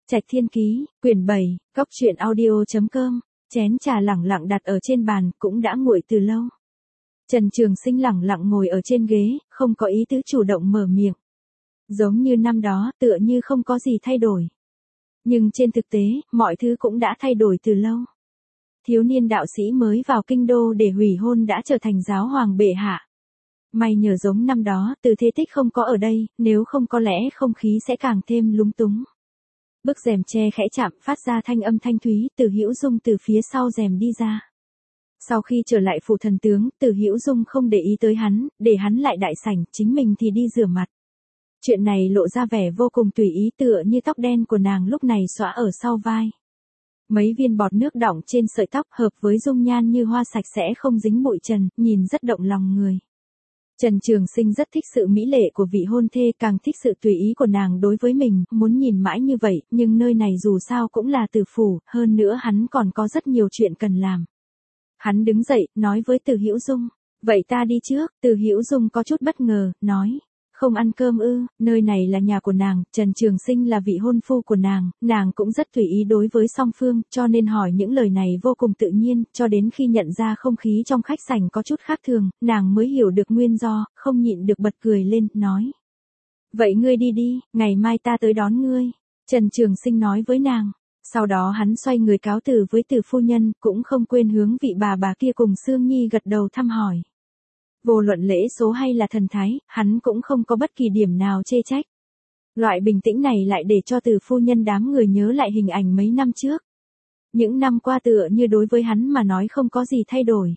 Trạch Thiên Ký, quyển 7, góc truyện audio.com, chén trà lẳng lặng đặt ở trên bàn, cũng đã nguội từ lâu. Trần Trường Sinh lẳng lặng ngồi ở trên ghế, không có ý tứ chủ động mở miệng. Giống như năm đó, tựa như không có gì thay đổi. Nhưng trên thực tế, mọi thứ cũng đã thay đổi từ lâu. Thiếu niên đạo sĩ mới vào kinh đô để hủy hôn đã trở thành giáo hoàng bệ hạ. May nhờ giống năm đó, Từ Thế Tích không có ở đây, nếu không có lẽ không khí sẽ càng thêm lúng túng. Bức rèm che khẽ chạm, phát ra thanh âm thanh thúy, Từ Hữu Dung từ phía sau rèm đi ra. Sau khi trở lại phủ thần tướng, Từ Hữu Dung không để ý tới hắn, để hắn lại đại sảnh, chính mình thì đi rửa mặt. Chuyện này lộ ra vẻ vô cùng tùy ý, tựa như tóc đen của nàng lúc này xõa ở sau vai. Mấy viên bọt nước đọng trên sợi tóc hợp với dung nhan như hoa sạch sẽ không dính bụi trần, nhìn rất động lòng người. Trần Trường Sinh rất thích sự mỹ lệ của vị hôn thê, càng thích sự tùy ý của nàng đối với mình, muốn nhìn mãi như vậy, nhưng nơi này dù sao cũng là Từ phủ, hơn nữa hắn còn có rất nhiều chuyện cần làm. Hắn đứng dậy, nói với Từ Hữu Dung, vậy ta đi trước. Từ Hữu Dung có chút bất ngờ, nói, không ăn cơm ư? Nơi này là nhà của nàng, Trần Trường Sinh là vị hôn phu của nàng cũng rất tùy ý đối với song phương, cho nên hỏi những lời này vô cùng tự nhiên, cho đến khi nhận ra không khí trong khách sảnh có chút khác thường, nàng mới hiểu được nguyên do, không nhịn được bật cười lên, nói. Vậy ngươi đi đi, ngày mai ta tới đón ngươi. Trần Trường Sinh nói với nàng. Sau đó hắn xoay người cáo từ với Từ phu nhân, cũng không quên hướng vị bà kia cùng Sương Nhi gật đầu thăm hỏi. Vô luận lễ số hay là thần thái, hắn cũng không có bất kỳ điểm nào chê trách. Loại bình tĩnh này lại để cho Từ phu nhân đám người nhớ lại hình ảnh mấy năm trước. Những năm qua tựa như đối với hắn mà nói không có gì thay đổi.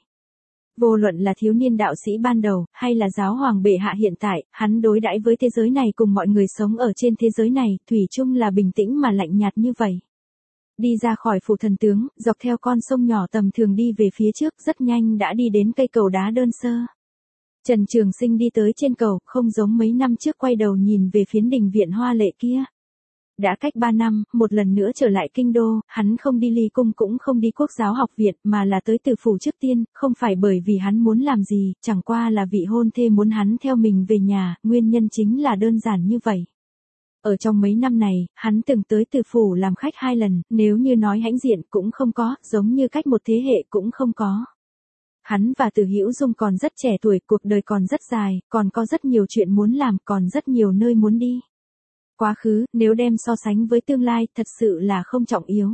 Vô luận là thiếu niên đạo sĩ ban đầu, hay là giáo hoàng bệ hạ hiện tại, hắn đối đãi với thế giới này cùng mọi người sống ở trên thế giới này, thủy chung là bình tĩnh mà lạnh nhạt như vậy. Đi ra khỏi phủ thần tướng, dọc theo con sông nhỏ tầm thường đi về phía trước, rất nhanh đã đi đến cây cầu đá đơn sơ. Trần Trường Sinh đi tới trên cầu, không giống mấy năm trước quay đầu nhìn về phiến đình viện hoa lệ kia. Đã cách 3 năm, một lần nữa trở lại kinh đô, hắn không đi Ly Cung cũng không đi Quốc giáo học viện, mà là tới Từ phủ trước tiên, không phải bởi vì hắn muốn làm gì, chẳng qua là vị hôn thê muốn hắn theo mình về nhà, nguyên nhân chính là đơn giản như vậy. Ở trong mấy năm này, hắn từng tới Từ phủ làm khách 2 lần, nếu như nói hãnh diện cũng không có, giống như cách một thế hệ cũng không có. Hắn và Từ Hữu Dung còn rất trẻ tuổi, cuộc đời còn rất dài, còn có rất nhiều chuyện muốn làm, còn rất nhiều nơi muốn đi. Quá khứ, nếu đem so sánh với tương lai, thật sự là không trọng yếu.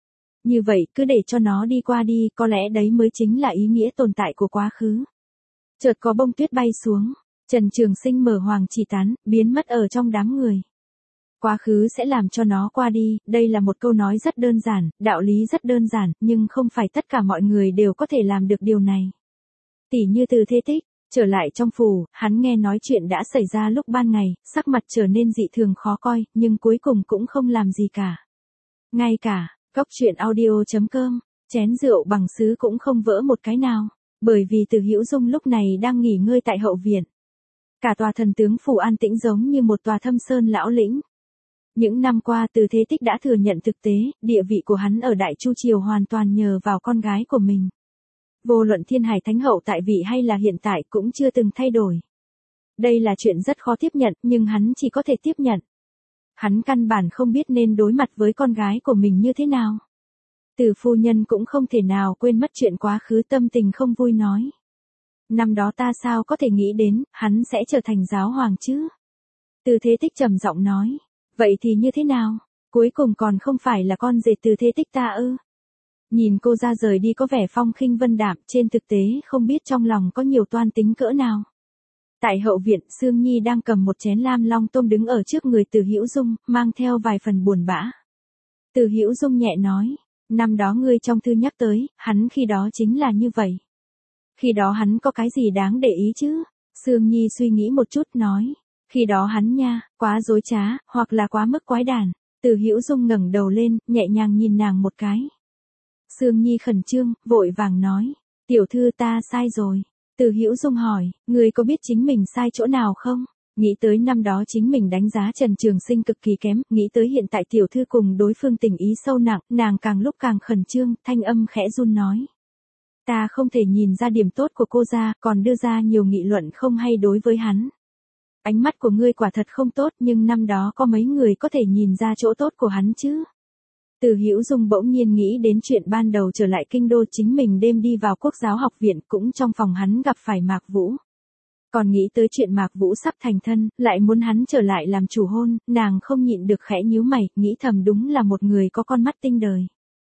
Như vậy, cứ để cho nó đi qua đi, có lẽ đấy mới chính là ý nghĩa tồn tại của quá khứ. Chợt có bông tuyết bay xuống, Trần Trường Sinh mở hoàng chỉ tán, biến mất ở trong đám người. Quá khứ sẽ làm cho nó qua đi, đây là một câu nói rất đơn giản, đạo lý rất đơn giản, nhưng không phải tất cả mọi người đều có thể làm được điều này. Tỉ như Từ Thế Tích, trở lại trong phủ, hắn nghe nói chuyện đã xảy ra lúc ban ngày, sắc mặt trở nên dị thường khó coi, nhưng cuối cùng cũng không làm gì cả. Ngay cả, góc truyện audio.com, chén rượu bằng sứ cũng không vỡ một cái nào, bởi vì Từ Hữu Dung lúc này đang nghỉ ngơi tại hậu viện. Cả tòa thần tướng phủ an tĩnh giống như một tòa thâm sơn lão lĩnh. Những năm qua Từ Thế Tích đã thừa nhận thực tế, địa vị của hắn ở Đại Chu Triều hoàn toàn nhờ vào con gái của mình. Vô luận Thiên Hải Thánh Hậu tại vị hay là hiện tại cũng chưa từng thay đổi. Đây là chuyện rất khó tiếp nhận, nhưng hắn chỉ có thể tiếp nhận. Hắn căn bản không biết nên đối mặt với con gái của mình như thế nào. Từ phu nhân cũng không thể nào quên mất chuyện quá khứ, tâm tình không vui nói. Năm đó ta sao có thể nghĩ đến, hắn sẽ trở thành giáo hoàng chứ? Từ Thế Tích trầm giọng nói. Vậy thì như thế nào? Cuối cùng còn không phải là con rể Từ Thế Tích ta ư? Nhìn cô ra rời đi có vẻ phong khinh vân đạm, trên thực tế không biết trong lòng có nhiều toan tính cỡ nào. Tại hậu viện, Sương Nhi đang cầm một chén lam long tôm đứng ở trước người Từ Hữu Dung, mang theo vài phần buồn bã. Từ Hữu Dung nhẹ nói, năm đó ngươi trong thư nhắc tới, hắn khi đó chính là như vậy. Khi đó hắn có cái gì đáng để ý chứ? Sương Nhi suy nghĩ một chút nói, khi đó hắn nha, quá dối trá, hoặc là quá mức quái đản. Từ Hữu Dung ngẩng đầu lên, nhẹ nhàng nhìn nàng một cái. Sương Nhi khẩn trương, vội vàng nói, tiểu thư ta sai rồi. Từ Hữu Dung hỏi, ngươi có biết chính mình sai chỗ nào không? Nghĩ tới năm đó chính mình đánh giá Trần Trường Sinh cực kỳ kém, nghĩ tới hiện tại tiểu thư cùng đối phương tình ý sâu nặng, nàng càng lúc càng khẩn trương, thanh âm khẽ run nói. Ta không thể nhìn ra điểm tốt của cô ra, còn đưa ra nhiều nghị luận không hay đối với hắn. Ánh mắt của ngươi quả thật không tốt, nhưng năm đó có mấy người có thể nhìn ra chỗ tốt của hắn chứ. Từ Hữu Dung bỗng nhiên nghĩ đến chuyện ban đầu trở lại kinh đô, chính mình đêm đi vào Quốc giáo học viện, cũng trong phòng hắn gặp phải Mạc Vũ. Còn nghĩ tới chuyện Mạc Vũ sắp thành thân, lại muốn hắn trở lại làm chủ hôn, nàng không nhịn được khẽ nhíu mày, nghĩ thầm đúng là một người có con mắt tinh đời.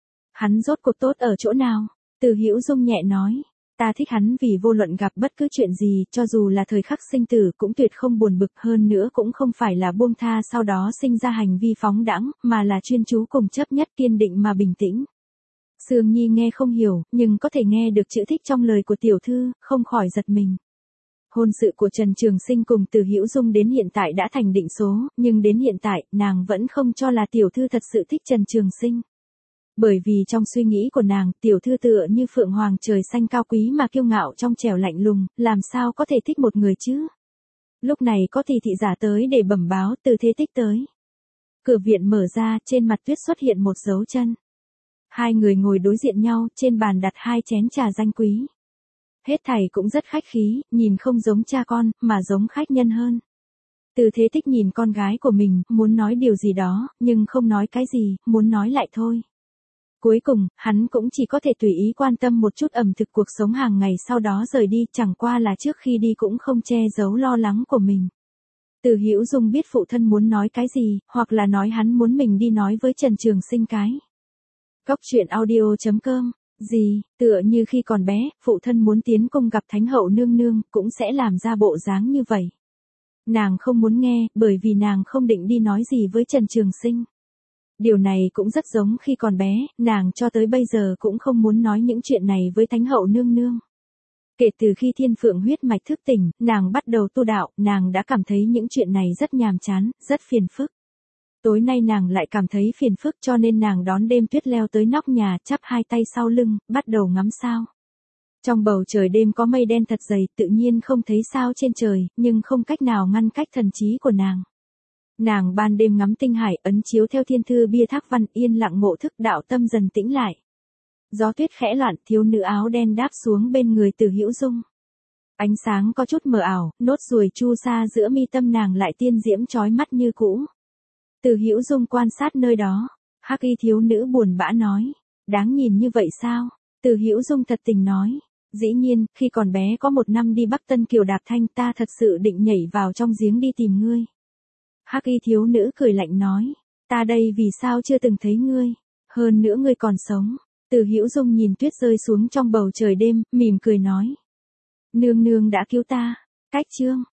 Hắn rốt cuộc tốt ở chỗ nào? Từ Hữu Dung nhẹ nói, ta thích hắn vì vô luận gặp bất cứ chuyện gì, cho dù là thời khắc sinh tử cũng tuyệt không buồn bực, hơn nữa cũng không phải là buông tha sau đó sinh ra hành vi phóng đãng, mà là chuyên chú cùng chấp nhất, kiên định mà bình tĩnh. Sương Nhi nghe không hiểu, nhưng có thể nghe được chữ thích trong lời của tiểu thư, không khỏi giật mình. Hôn sự của Trần Trường Sinh cùng Từ Hữu Dung đến hiện tại đã thành định số, nhưng đến hiện tại, nàng vẫn không cho là tiểu thư thật sự thích Trần Trường Sinh. Bởi vì trong suy nghĩ của nàng, tiểu thư tựa như phượng hoàng trời xanh cao quý mà kiêu ngạo trong trẻo lạnh lùng, làm sao có thể thích một người chứ? Lúc này có thị giả tới để bẩm báo, Từ Thế Tích tới. Cửa viện mở ra, trên mặt tuyết xuất hiện một dấu chân. Hai người ngồi đối diện nhau, trên bàn đặt 2 chén trà danh quý. Hết thảy cũng rất khách khí, nhìn không giống cha con, mà giống khách nhân hơn. Từ Thế Tích nhìn con gái của mình, muốn nói điều gì đó, nhưng không nói cái gì, muốn nói lại thôi. Cuối cùng, hắn cũng chỉ có thể tùy ý quan tâm một chút ẩm thực cuộc sống hàng ngày, sau đó rời đi, chẳng qua là trước khi đi cũng không che giấu lo lắng của mình. Từ Hữu Dung biết phụ thân muốn nói cái gì, hoặc là nói hắn muốn mình đi nói với Trần Trường Sinh cái. Góc truyện audio.com. Gì, tựa như khi còn bé, phụ thân muốn tiến cung gặp Thánh hậu nương nương, cũng sẽ làm ra bộ dáng như vậy. Nàng không muốn nghe, bởi vì nàng không định đi nói gì với Trần Trường Sinh. Điều này cũng rất giống khi còn bé, nàng cho tới bây giờ cũng không muốn nói những chuyện này với Thánh hậu nương nương. Kể từ khi Thiên Phượng huyết mạch thức tỉnh, nàng bắt đầu tu đạo, nàng đã cảm thấy những chuyện này rất nhàm chán, rất phiền phức. Tối nay nàng lại cảm thấy phiền phức, cho nên nàng đón đêm tuyết leo tới nóc nhà, chắp 2 tay sau lưng, bắt đầu ngắm sao. Trong bầu trời đêm có mây đen thật dày, tự nhiên không thấy sao trên trời, nhưng không cách nào ngăn cách thần trí của nàng. Nàng ban đêm ngắm tinh hải, ấn chiếu theo thiên thư bia thác văn, yên lặng ngộ thức, đạo tâm dần tĩnh lại. Gió tuyết khẽ loạn, thiếu nữ áo đen đáp xuống bên người Từ Hữu Dung. Ánh sáng có chút mờ ảo, nốt ruồi chu sa giữa mi tâm nàng lại tiên diễm chói mắt như cũ. Từ Hữu Dung quan sát nơi đó, hắc y thiếu nữ buồn bã nói, đáng nhìn như vậy sao? Từ Hữu Dung thật tình nói, dĩ nhiên, khi còn bé có 1 năm đi Bắc Tân Kiều Đạp Thanh, ta thật sự định nhảy vào trong giếng đi tìm ngươi. Hắc y thiếu nữ cười lạnh nói, ta đây vì sao chưa từng thấy ngươi, hơn nữa ngươi còn sống. Từ Hữu Dung nhìn tuyết rơi xuống trong bầu trời đêm, mỉm cười nói, nương nương đã cứu ta. Cách chương